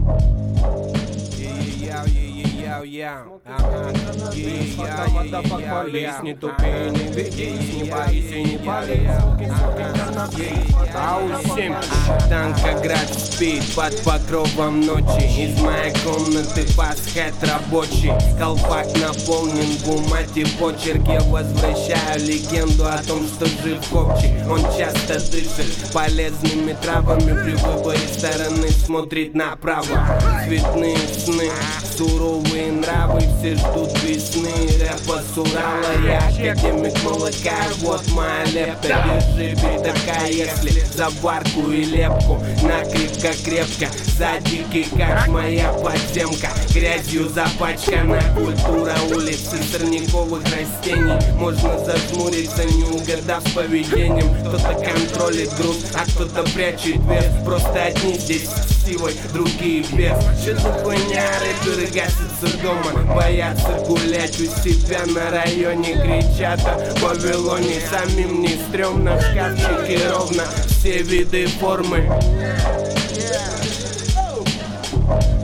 Лезь, не тупи, не ведись, не бойся, не болей. Ау-7, Танкоград спит под покровом ночи. Из моей комнаты пасхет рабочий. Колпак наполнен бумаги, почерк. Я возвращаю легенду о том, что жив Копчик. Он часто дышит полезными травами. При выборе стороны смотрит направо. Цветные сны, суровые нравы, все ждут весны. Рэпа с Урала, я академик молока. Вот моя лепта, держи битака. Если за барку и лепку, накрепко-крепко. За дикий, как моя подземка. Грязью запачкана культура улицы сорняковых растений. Можно зажмуриться, не угадав с поведением. Кто-то контролит груз, а кто-то прячет вес. Просто одни здесь силой, другие без. Что за хуйня, рэперы гасятся дома, боятся гулять у себя на районе. Кричат о Вавилоне, самим не стрёмно. В шкафчике ровно все виды формы.